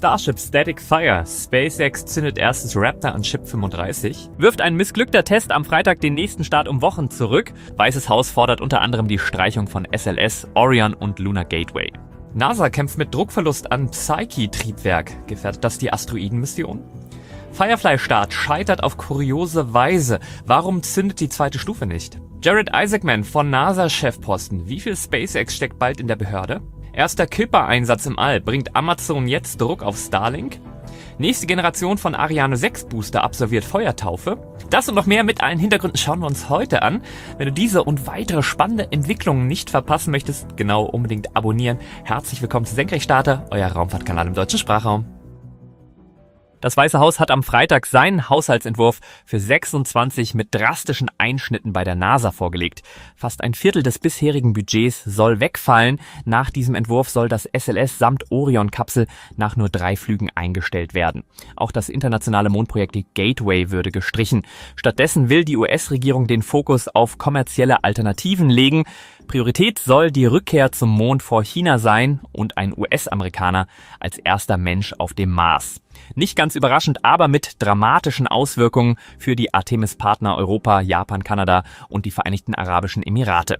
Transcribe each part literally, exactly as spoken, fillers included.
Starship Static Fire. SpaceX zündet erstes Raptor an Ship fünfunddreißig. Wirft ein missglückter Test am Freitag den nächsten Start um Wochen zurück. Weißes Haus fordert unter anderem die Streichung von S L S, Orion und Lunar Gateway. NASA kämpft mit Druckverlust an Psyche-Triebwerk. Gefährdet das die Asteroidenmission? Firefly-Start scheitert auf kuriose Weise. Warum zündet die zweite Stufe nicht? Jared Isaacman von NASA-Chefposten. Wie viel SpaceX steckt bald in der Behörde? Erster Kuiper-Einsatz im All. Bringt Amazon jetzt Druck auf Starlink? Nächste Generation von Ariane sechs Booster absolviert Feuertaufe. Das und noch mehr mit allen Hintergründen schauen wir uns heute an. Wenn du diese und weitere spannende Entwicklungen nicht verpassen möchtest, genau unbedingt abonnieren. Herzlich willkommen zu Senkrechtstarter, euer Raumfahrtkanal im deutschen Sprachraum. Das Weiße Haus hat am Freitag seinen Haushaltsentwurf für sechsundzwanzig mit drastischen Einschnitten bei der NASA vorgelegt. Fast ein Viertel des bisherigen Budgets soll wegfallen. Nach diesem Entwurf soll das S L S samt Orion-Kapsel nach nur drei Flügen eingestellt werden. Auch das internationale Mondprojekt Gateway würde gestrichen. Stattdessen will die U S-Regierung den Fokus auf kommerzielle Alternativen legen. Priorität soll die Rückkehr zum Mond vor China sein und ein U S-Amerikaner als erster Mensch auf dem Mars. Nicht ganz überraschend, aber mit dramatischen Auswirkungen für die Artemis-Partner Europa, Japan, Kanada und die Vereinigten Arabischen Emirate.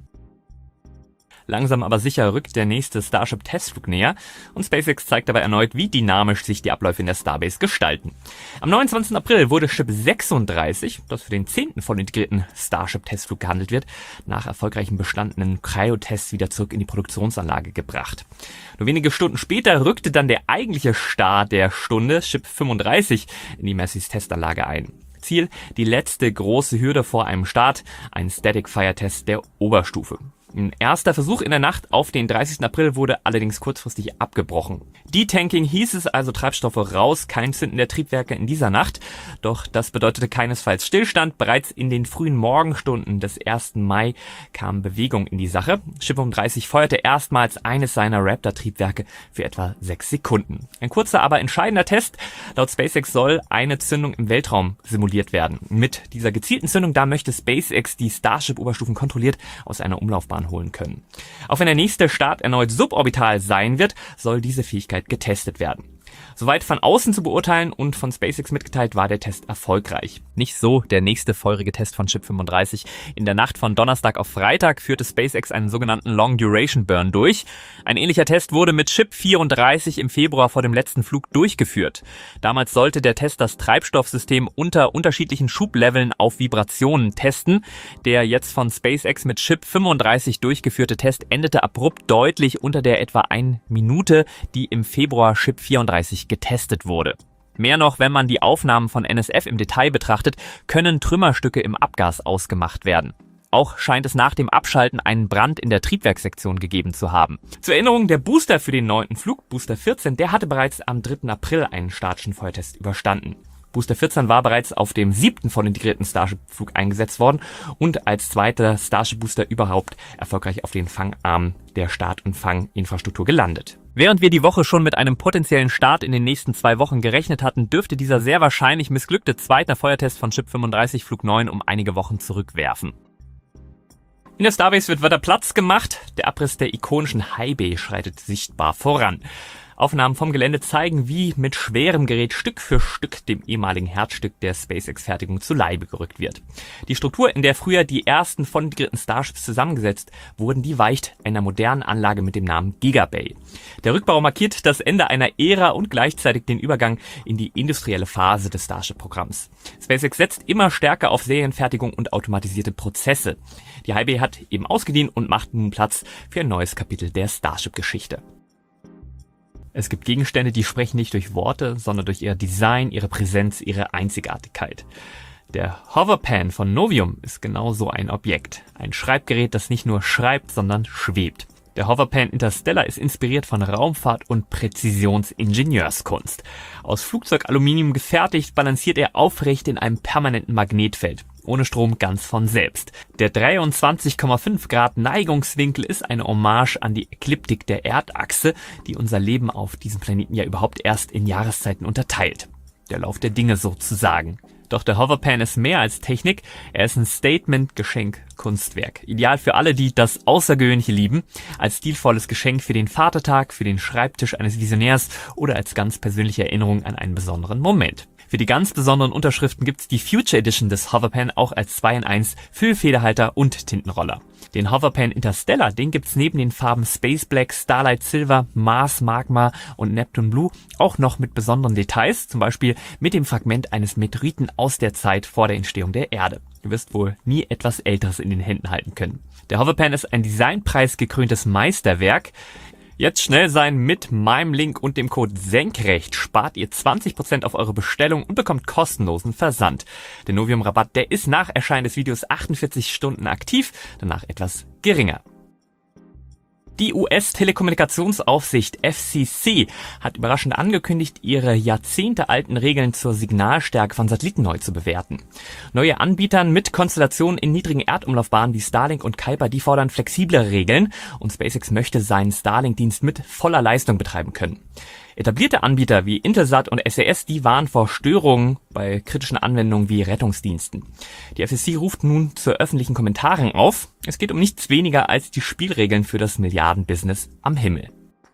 Langsam aber sicher rückt der nächste Starship-Testflug näher und SpaceX zeigt dabei erneut, wie dynamisch sich die Abläufe in der Starbase gestalten. Am neunundzwanzigsten April wurde Ship sechsunddreißig, das für den zehnten voll integrierten Starship-Testflug gehandelt wird, nach erfolgreichen bestandenen Cryo-Tests wieder zurück in die Produktionsanlage gebracht. Nur wenige Stunden später rückte dann der eigentliche Star der Stunde, Ship fünfunddreißig, in die Massey's-Testanlage ein. Ziel, die letzte große Hürde vor einem Start, ein Static Fire Test der Oberstufe. Ein erster Versuch in der Nacht auf den dreißigsten April wurde allerdings kurzfristig abgebrochen. Detanking hieß es, also Treibstoffe raus, kein Zünden der Triebwerke in dieser Nacht. Doch das bedeutete keinesfalls Stillstand. Bereits in den frühen Morgenstunden des ersten Mai kam Bewegung in die Sache. Ship fünfunddreißig feuerte erstmals eines seiner Raptor-Triebwerke für etwa sechs Sekunden. Ein kurzer, aber entscheidender Test. Laut SpaceX soll eine Zündung im Weltraum simuliert werden. Mit dieser gezielten Zündung, da möchte SpaceX die Starship-Oberstufen kontrolliert aus einer Umlaufbahn holen können. Auch wenn der nächste Start erneut suborbital sein wird, soll diese Fähigkeit getestet werden. Soweit von außen zu beurteilen und von SpaceX mitgeteilt, war der Test erfolgreich. Nicht so der nächste feurige Test von Ship fünfunddreißig. In der Nacht von Donnerstag auf Freitag führte SpaceX einen sogenannten Long Duration Burn durch. Ein ähnlicher Test wurde mit Ship vierunddreißig im Februar vor dem letzten Flug durchgeführt. Damals sollte der Test das Treibstoffsystem unter unterschiedlichen Schubleveln auf Vibrationen testen. Der jetzt von SpaceX mit Ship fünfunddreißig durchgeführte Test endete abrupt deutlich unter der etwa eine Minute, die im Februar Ship vierunddreißig getestet wurde. Mehr noch, wenn man die Aufnahmen von N S F im Detail betrachtet, können Trümmerstücke im Abgas ausgemacht werden. Auch scheint es nach dem Abschalten einen Brand in der Triebwerkssektion gegeben zu haben. Zur Erinnerung, der Booster für den neunten Flug, Booster vierzehn, der hatte bereits am dritten April einen statischen Feuertest überstanden. Booster vierzehn war bereits auf dem siebten voll integrierten Starship-Flug eingesetzt worden und als zweiter Starship-Booster überhaupt erfolgreich auf den Fangarm der Start- und Fanginfrastruktur gelandet. Während wir die Woche schon mit einem potenziellen Start in den nächsten zwei Wochen gerechnet hatten, dürfte dieser sehr wahrscheinlich missglückte zweite Feuertest von Ship fünfunddreißig Flug neun um einige Wochen zurückwerfen. In der Starbase wird weiter Platz gemacht. Der Abriss der ikonischen High Bay schreitet sichtbar voran. Aufnahmen vom Gelände zeigen, wie mit schwerem Gerät Stück für Stück dem ehemaligen Herzstück der SpaceX-Fertigung zu Leibe gerückt wird. Die Struktur, in der früher die ersten voll integrierten Starships zusammengesetzt wurden, die weicht einer modernen Anlage mit dem Namen Gigabay. Der Rückbau markiert das Ende einer Ära und gleichzeitig den Übergang in die industrielle Phase des Starship-Programms. SpaceX setzt immer stärker auf Serienfertigung und automatisierte Prozesse. Die High Bay hat eben ausgedient und macht nun Platz für ein neues Kapitel der Starship-Geschichte. Es gibt Gegenstände, die sprechen nicht durch Worte, sondern durch ihr Design, ihre Präsenz, ihre Einzigartigkeit. Der Hoverpan von Novium ist genau so ein Objekt. Ein Schreibgerät, das nicht nur schreibt, sondern schwebt. Der Hoverpan Interstellar ist inspiriert von Raumfahrt und Präzisionsingenieurskunst. Aus Flugzeugaluminium gefertigt, balanciert er aufrecht in einem permanenten Magnetfeld. Ohne Strom ganz von selbst. Der dreiundzwanzig Komma fünf Grad Neigungswinkel ist eine Hommage an die Ekliptik der Erdachse, die unser Leben auf diesem Planeten ja überhaupt erst in Jahreszeiten unterteilt. Der Lauf der Dinge sozusagen. Doch der Hoverpan ist mehr als Technik, er ist ein Statement-Geschenk Kunstwerk. Ideal für alle, die das Außergewöhnliche lieben, als stilvolles Geschenk für den Vatertag, für den Schreibtisch eines Visionärs oder als ganz persönliche Erinnerung an einen besonderen Moment. Für die ganz besonderen Unterschriften gibt's die Future Edition des Hoverpan auch als zwei in eins Füllfederhalter und Tintenroller. Den Hoverpan Interstellar, den gibt's neben den Farben Space Black, Starlight Silver, Mars Magma und Neptune Blue auch noch mit besonderen Details, zum Beispiel mit dem Fragment eines Meteoriten aus der Zeit vor der Entstehung der Erde. Du wirst wohl nie etwas Älteres in den Händen halten können. Der Hoverpan ist ein designpreisgekröntes Meisterwerk. Jetzt schnell sein, mit meinem Link und dem Code Senkrecht spart ihr zwanzig Prozent auf eure Bestellung und bekommt kostenlosen Versand. Der Novium-Rabatt, der ist nach Erscheinen des Videos achtundvierzig Stunden aktiv, danach etwas geringer. Die U S-Telekommunikationsaufsicht F C C hat überraschend angekündigt, ihre jahrzehntealten Regeln zur Signalstärke von Satelliten neu zu bewerten. Neue Anbieter mit Konstellationen in niedrigen Erdumlaufbahnen wie Starlink und Kuiper, die fordern flexiblere Regeln und SpaceX möchte seinen Starlink-Dienst mit voller Leistung betreiben können. Etablierte Anbieter wie Intelsat und S E S, die warnen vor Störungen bei kritischen Anwendungen wie Rettungsdiensten. Die F C C ruft nun zu öffentlichen Kommentaren auf. Es geht um nichts weniger als die Spielregeln für das Milliardenbusiness am Himmel.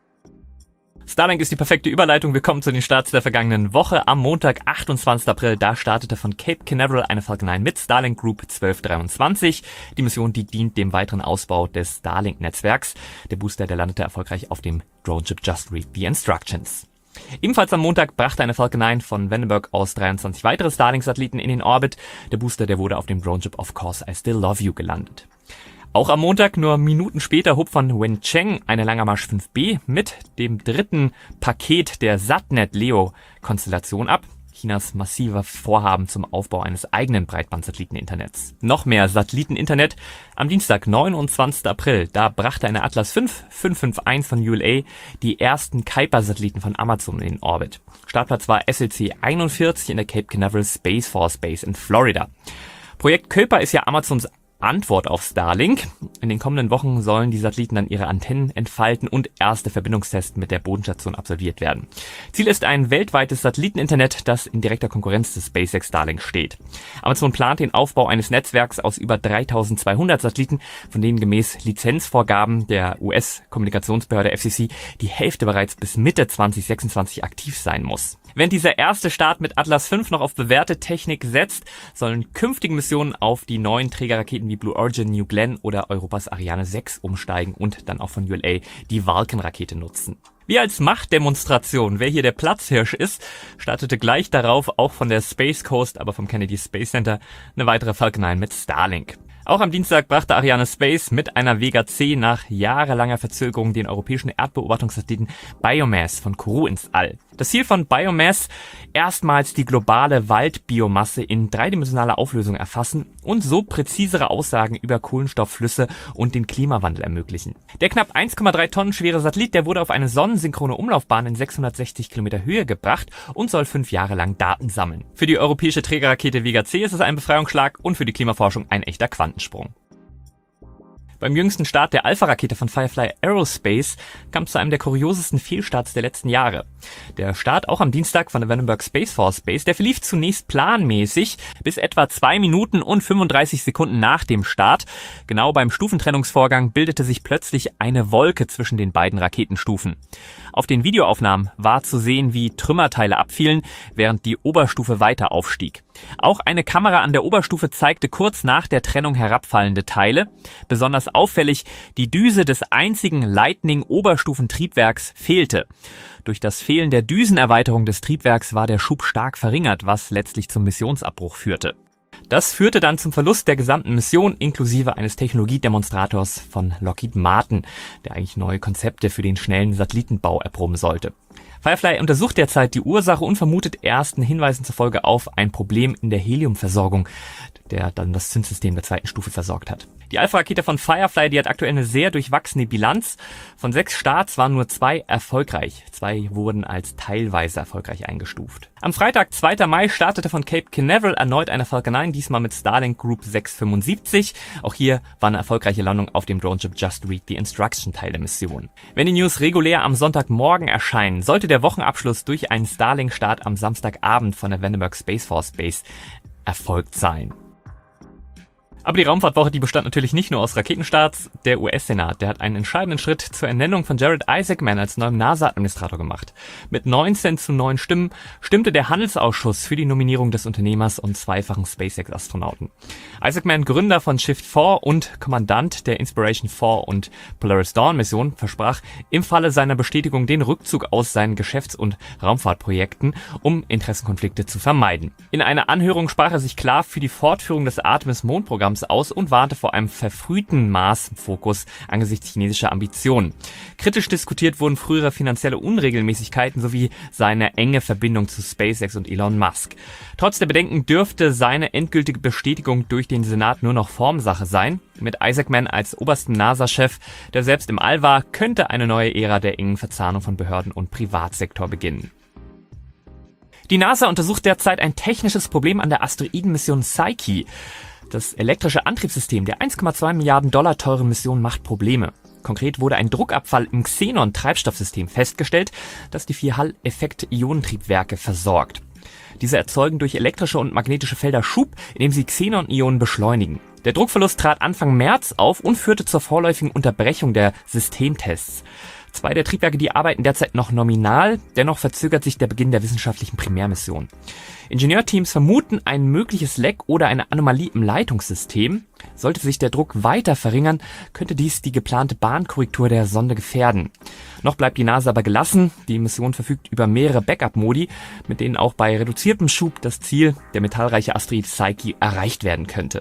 Starlink ist die perfekte Überleitung. Wir kommen zu den Starts der vergangenen Woche. Am Montag, achtundzwanzigsten April, da startete von Cape Canaveral eine Falcon neun mit Starlink Group zwölf dreiundzwanzig. Die Mission, die dient dem weiteren Ausbau des Starlink-Netzwerks. Der Booster, der landete erfolgreich auf dem Droneship Just Read the Instructions. Ebenfalls am Montag brachte eine Falcon neun von Vandenberg aus dreiundzwanzig weitere Starlink-Satelliten in den Orbit. Der Booster, der wurde auf dem Droneship Of Course I Still Love You gelandet. Auch am Montag, nur Minuten später, hob von Wencheng eine Langermarsch fünf B mit dem dritten Paket der Satnet-Leo-Konstellation ab. Chinas massiver Vorhaben zum Aufbau eines eigenen Breitband-Satelliten-Internets. Noch mehr Satelliten-Internet. Am Dienstag, neunundzwanzigsten April, da brachte eine Atlas fünf fünf fünf eins von U L A die ersten Kuiper-Satelliten von Amazon in den Orbit. Startplatz war S L C einundvierzig in der Cape Canaveral Space Force Base in Florida. Projekt Kuiper ist ja Amazons Antwort auf Starlink. In den kommenden Wochen sollen die Satelliten dann ihre Antennen entfalten und erste Verbindungstests mit der Bodenstation absolviert werden. Ziel ist ein weltweites Satelliteninternet, das in direkter Konkurrenz des SpaceX Starlink steht. Amazon plant den Aufbau eines Netzwerks aus über dreitausendzweihundert Satelliten, von denen gemäß Lizenzvorgaben der U S-Kommunikationsbehörde F C C die Hälfte bereits bis Mitte zwanzig sechsundzwanzig aktiv sein muss. Wenn dieser erste Start mit Atlas fünf noch auf bewährte Technik setzt, sollen künftige Missionen auf die neuen Trägerraketen wie Blue Origin, New Glenn oder Europas Ariane sechs umsteigen und dann auch von U L A die Vulcan-Rakete nutzen. Wie als Machtdemonstration, wer hier der Platzhirsch ist, startete gleich darauf auch von der Space Coast, aber vom Kennedy Space Center, eine weitere Falcon neun mit Starlink. Auch am Dienstag brachte Ariane Space mit einer Vega C nach jahrelanger Verzögerung den europäischen Erdbeobachtungssatelliten Biomass von Kourou ins All. Das Ziel von Biomass, erstmals die globale Waldbiomasse in dreidimensionaler Auflösung erfassen und so präzisere Aussagen über Kohlenstoffflüsse und den Klimawandel ermöglichen. Der knapp eins Komma drei Tonnen schwere Satellit, der wurde auf eine sonnensynchrone Umlaufbahn in sechshundertsechzig Kilometer Höhe gebracht und soll fünf Jahre lang Daten sammeln. Für die europäische Trägerrakete Vega C ist es ein Befreiungsschlag und für die Klimaforschung ein echter Quantensprung. Beim jüngsten Start der Alpha-Rakete von Firefly Aerospace kam es zu einem der kuriosesten Fehlstarts der letzten Jahre. Der Start auch am Dienstag von der Vandenberg Space Force Base, der verlief zunächst planmäßig bis etwa zwei Minuten und fünfunddreißig Sekunden nach dem Start. Genau beim Stufentrennungsvorgang bildete sich plötzlich eine Wolke zwischen den beiden Raketenstufen. Auf den Videoaufnahmen war zu sehen, wie Trümmerteile abfielen, während die Oberstufe weiter aufstieg. Auch eine Kamera an der Oberstufe zeigte kurz nach der Trennung herabfallende Teile. Besonders auffällig, die Düse des einzigen Lightning-Oberstufentriebwerks fehlte. Durch das Fehlen der Düsenerweiterung des Triebwerks war der Schub stark verringert, was letztlich zum Missionsabbruch führte. Das führte dann zum Verlust der gesamten Mission inklusive eines Technologiedemonstrators von Lockheed Martin, der eigentlich neue Konzepte für den schnellen Satellitenbau erproben sollte. Firefly untersucht derzeit die Ursache und vermutet ersten Hinweisen zufolge auf ein Problem in der Heliumversorgung, der dann das Zündsystem der zweiten Stufe versorgt hat. Die Alpha-Rakete von Firefly, die hat aktuell eine sehr durchwachsene Bilanz. Von sechs Starts waren nur zwei erfolgreich. Zwei wurden als teilweise erfolgreich eingestuft. Am Freitag, zweiten Mai, startete von Cape Canaveral erneut eine Falcon neun, diesmal mit Starlink Group sechshundertfünfundsiebzig. Auch hier war eine erfolgreiche Landung auf dem Droneship Just Read the Instruction Teil der Mission. Wenn die News regulär am Sonntagmorgen erscheinen, sollte der Wochenabschluss durch einen Starlink-Start am Samstagabend von der Vandenberg Space Force Base erfolgt sein. Aber die Raumfahrtwoche, die bestand natürlich nicht nur aus Raketenstarts. Der U S-Senat, der hat einen entscheidenden Schritt zur Ernennung von Jared Isaacman als neuem NASA-Administrator gemacht. Mit neunzehn zu neun Stimmen stimmte der Handelsausschuss für die Nominierung des Unternehmers und zweifachen SpaceX-Astronauten. Isaacman, Gründer von Shift vier und Kommandant der Inspiration vier und Polaris Dawn-Mission, versprach im Falle seiner Bestätigung den Rückzug aus seinen Geschäfts- und Raumfahrtprojekten, um Interessenkonflikte zu vermeiden. In einer Anhörung sprach er sich klar für die Fortführung des Artemis-Mondprogramms aus und warnte vor einem verfrühten Mars-Fokus angesichts chinesischer Ambitionen. Kritisch diskutiert wurden frühere finanzielle Unregelmäßigkeiten sowie seine enge Verbindung zu SpaceX und Elon Musk. Trotz der Bedenken dürfte seine endgültige Bestätigung durch den Senat nur noch Formsache sein. Mit Isaacman als obersten NASA-Chef, der selbst im All war, könnte eine neue Ära der engen Verzahnung von Behörden und Privatsektor beginnen. Die NASA untersucht derzeit ein technisches Problem an der Asteroidenmission Psyche. Das elektrische Antriebssystem der eins Komma zwei Milliarden Dollar teuren Mission macht Probleme. Konkret wurde ein Druckabfall im Xenon-Treibstoffsystem festgestellt, das die vier Hall-Effekt-Ionentriebwerke versorgt. Diese erzeugen durch elektrische und magnetische Felder Schub, indem sie Xenon-Ionen beschleunigen. Der Druckverlust trat Anfang März auf und führte zur vorläufigen Unterbrechung der Systemtests. Zwei der Triebwerke, die arbeiten derzeit noch nominal, dennoch verzögert sich der Beginn der wissenschaftlichen Primärmission. Ingenieurteams vermuten ein mögliches Leck oder eine Anomalie im Leitungssystem. Sollte sich der Druck weiter verringern, könnte dies die geplante Bahnkorrektur der Sonde gefährden. Noch bleibt die NASA aber gelassen. Die Mission verfügt über mehrere Backup-Modi, mit denen auch bei reduziertem Schub das Ziel, der metallreiche Asteroid Psyche, erreicht werden könnte.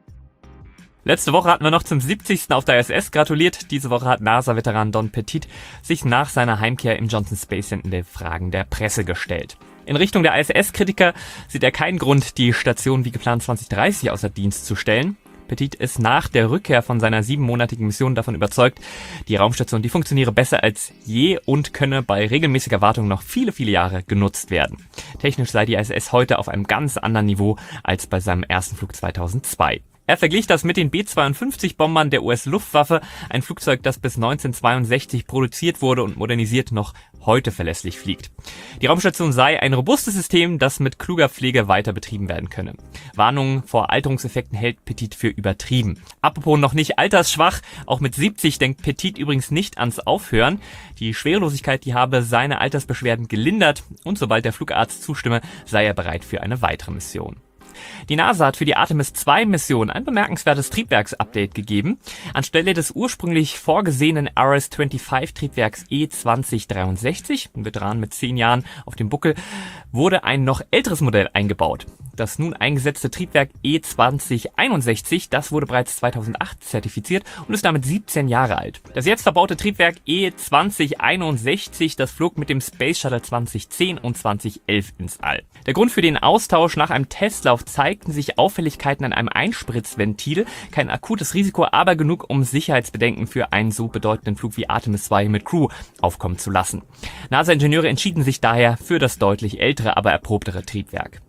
Letzte Woche hatten wir noch zum siebzigsten auf der I S S gratuliert. Diese Woche hat NASA-Veteran Don Pettit sich nach seiner Heimkehr im Johnson Space Center den Fragen der Presse gestellt. In Richtung der I S S-Kritiker sieht er keinen Grund, die Station wie geplant zwanzig dreißig außer Dienst zu stellen. Pettit ist nach der Rückkehr von seiner siebenmonatigen Mission davon überzeugt, die Raumstation, die funktioniere besser als je und könne bei regelmäßiger Wartung noch viele, viele Jahre genutzt werden. Technisch sei die I S S heute auf einem ganz anderen Niveau als bei seinem ersten Flug zweitausendzwei. Er verglich das mit den B zweiundfünfzig Bombern der U S-Luftwaffe, ein Flugzeug, das bis neunzehnhundertzweiundsechzig produziert wurde und modernisiert noch heute verlässlich fliegt. Die Raumstation sei ein robustes System, das mit kluger Pflege weiter betrieben werden könne. Warnungen vor Alterungseffekten hält Pettit für übertrieben. Apropos noch nicht altersschwach, auch mit siebzig denkt Pettit übrigens nicht ans Aufhören. Die Schwerelosigkeit, die habe seine Altersbeschwerden gelindert und sobald der Flugarzt zustimme, sei er bereit für eine weitere Mission. Die NASA hat für die Artemis zwei Mission ein bemerkenswertes Triebwerksupdate gegeben. Anstelle des ursprünglich vorgesehenen R S fünfundzwanzig Triebwerks E zwanzig dreiundsechzig, ein Veteran mit zehn Jahren auf dem Buckel, wurde ein noch älteres Modell eingebaut. Das nun eingesetzte Triebwerk E zwanzig einundsechzig, das wurde bereits zweitausendacht zertifiziert und ist damit siebzehn Jahre alt. Das jetzt verbaute Triebwerk E zwanzig einundsechzig, das flog mit dem Space Shuttle zwanzig zehn und zwanzig elf ins All. Der Grund für den Austausch: nach einem Testlauf zeigten sich Auffälligkeiten an einem Einspritzventil. Kein akutes Risiko, aber genug, um Sicherheitsbedenken für einen so bedeutenden Flug wie Artemis zwei mit Crew aufkommen zu lassen. NASA-Ingenieure entschieden sich daher für das deutlich ältere, aber erprobtere Triebwerk.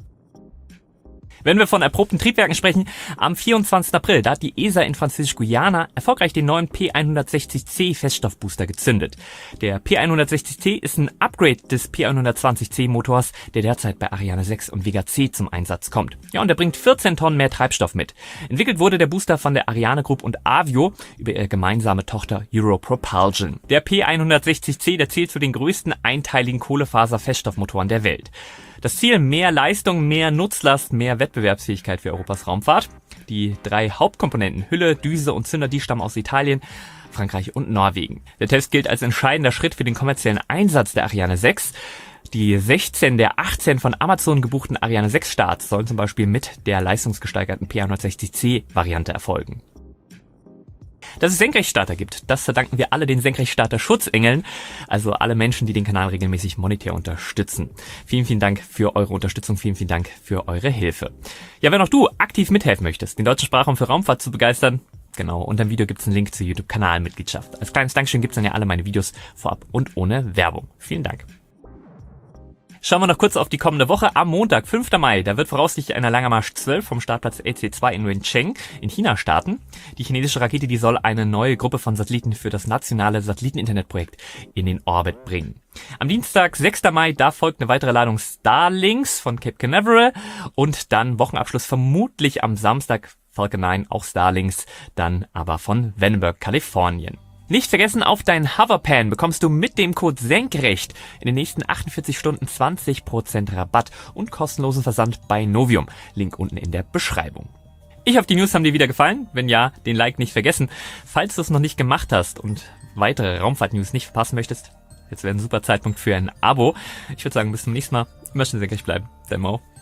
Wenn wir von erprobten Triebwerken sprechen, am vierundzwanzigsten April, da hat die E S A in Französisch-Guyana erfolgreich den neuen P hundertsechzig C Feststoffbooster gezündet. Der P hundertsechzig C ist ein Upgrade des P hundertzwanzig C Motors, der derzeit bei Ariane sechs und Vega C zum Einsatz kommt. Ja, und er bringt vierzehn Tonnen mehr Treibstoff mit. Entwickelt wurde der Booster von der Ariane Group und Avio über ihre gemeinsame Tochter Europropulsion. Der P hundertsechzig C, der zählt zu den größten einteiligen Kohlefaser-Feststoffmotoren der Welt. Das Ziel: mehr Leistung, mehr Nutzlast, mehr Wettbewerbsfähigkeit für Europas Raumfahrt. Die drei Hauptkomponenten Hülle, Düse und Zünder, die stammen aus Italien, Frankreich und Norwegen. Der Test gilt als entscheidender Schritt für den kommerziellen Einsatz der Ariane sechs. Die sechzehn der achtzehn von Amazon gebuchten Ariane sechs Starts sollen zum Beispiel mit der leistungsgesteigerten P hundertsechzig C Variante erfolgen. Dass es Senkrechtstarter gibt, das verdanken wir alle den Senkrechtstarter-Schutzengeln, also alle Menschen, die den Kanal regelmäßig monetär unterstützen. Vielen, vielen Dank für eure Unterstützung, vielen, vielen Dank für eure Hilfe. Ja, wenn auch du aktiv mithelfen möchtest, den deutschen Sprachraum für Raumfahrt zu begeistern, genau, unter dem Video gibt's einen Link zur YouTube-Kanalmitgliedschaft. Als kleines Dankeschön gibt's dann ja alle meine Videos vorab und ohne Werbung. Vielen Dank. Schauen wir noch kurz auf die kommende Woche. Am Montag, fünften Mai, da wird voraussichtlich einer Langer Marsch zwölf vom Startplatz L C zwei in Wencheng in China starten. Die chinesische Rakete, die soll eine neue Gruppe von Satelliten für das nationale Satelliten-Internetprojekt in den Orbit bringen. Am Dienstag, sechsten Mai, da folgt eine weitere Ladung Starlinks von Cape Canaveral und dann Wochenabschluss vermutlich am Samstag, Falcon neun, auch Starlinks, dann aber von Vandenberg, Kalifornien. Nicht vergessen, auf dein Hoverpan bekommst du mit dem Code SENKRECHT in den nächsten achtundvierzig Stunden zwanzig Prozent Rabatt und kostenlosen Versand bei Novium. Link unten in der Beschreibung. Ich hoffe, die News haben dir wieder gefallen. Wenn ja, den Like nicht vergessen. Falls du es noch nicht gemacht hast und weitere Raumfahrt-News nicht verpassen möchtest, jetzt wäre ein super Zeitpunkt für ein Abo. Ich würde sagen, bis zum nächsten Mal. Immer schön senkrecht bleiben. Dein Mo.